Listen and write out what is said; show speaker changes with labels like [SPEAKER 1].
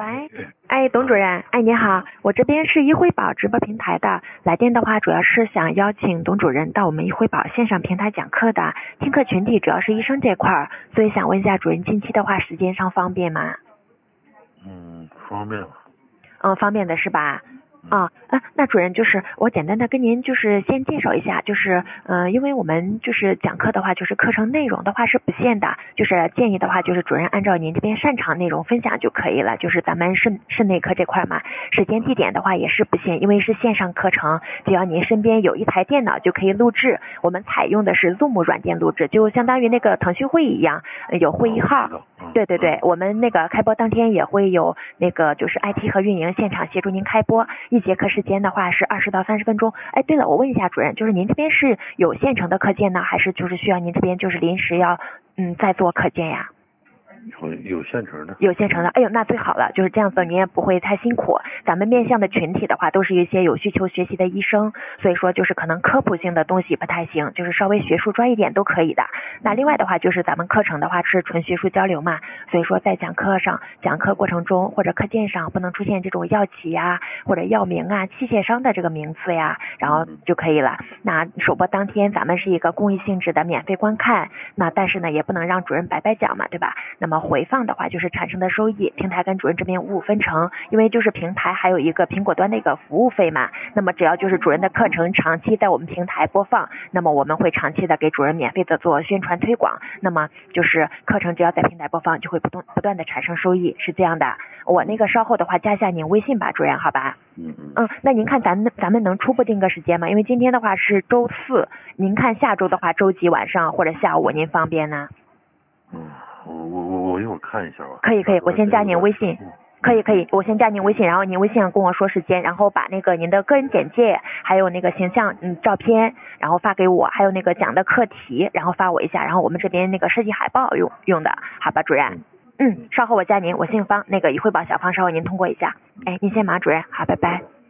[SPEAKER 1] 喂，哎，董主任，哎，你好，我这边是一辉宝直播平台的，来电的话主要是想邀请董主任到我们一辉宝线上平台讲课的，听课群体主要是医生这块儿，所以想问一下主任近期的话时间上方便吗？
[SPEAKER 2] 方便。
[SPEAKER 1] 方便的是吧？那主任就是我简单的跟您就是先介绍一下，就是因为我们就是讲课的话，就是课程内容的话是不限的，就是建议的话就是主任按照您这边擅长内容分享就可以了，就是咱们肾内科这块嘛，时间地点的话也是不限，因为是线上课程，只要您身边有一台电脑就可以录制，我们采用的是 Zoom 软件录制，就相当于那个腾讯会议一样，有会议号。对，我们那个开播当天也会有那个就是 IT 和运营现场协助您开播，一节课时间的话是20到30分钟。哎，对了，我问一下主任，就是您这边是有现成的课件呢，还是就是需要您这边就是临时要再做课件呀？
[SPEAKER 2] 有现成的。
[SPEAKER 1] 有现成的，哎呦，那最好了，就是这样子，你也不会太辛苦。咱们面向的群体的话，都是一些有需求学习的医生，所以说就是可能科普性的东西不太行，就是稍微学术专一点都可以的。那另外的话，就是咱们课程的话是纯学术交流嘛，所以说在讲课过程中或者课件上不能出现这种药企呀或者药名啊、器械商的这个名词呀，然后就可以了。那首播当天咱们是一个公益性质的免费观看，那但是呢也不能让主任白白讲嘛，对吧？那么回放的话就是产生的收益，平台跟主任这边五五分成，因为就是平台还有一个苹果端的一个服务费嘛，那么只要就是主任的课程长期在我们平台播放，那么我们会长期的给主任免费的做宣传推广，那么就是课程只要在平台播放就会不断的产生收益，是这样的。我那个稍后的话加下您微信吧，主任，好吧？那您看咱们能初步定个时间吗？因为今天的话是周四，您看下周的话周几晚上或者下午您方便呢？
[SPEAKER 2] 我一会儿看一下吧。
[SPEAKER 1] 可以，我先加您微信。可以，我先加您微信，然后您微信上跟我说时间，然后把那个您的个人简介，还有那个形象照片，然后发给我，还有那个讲的课题，然后发我一下，然后我们这边那个设计海报用的，好吧，主任？稍后我加您，我姓方，那个一汇宝小方，稍后您通过一下。哎，您先忙，主任，好，拜拜。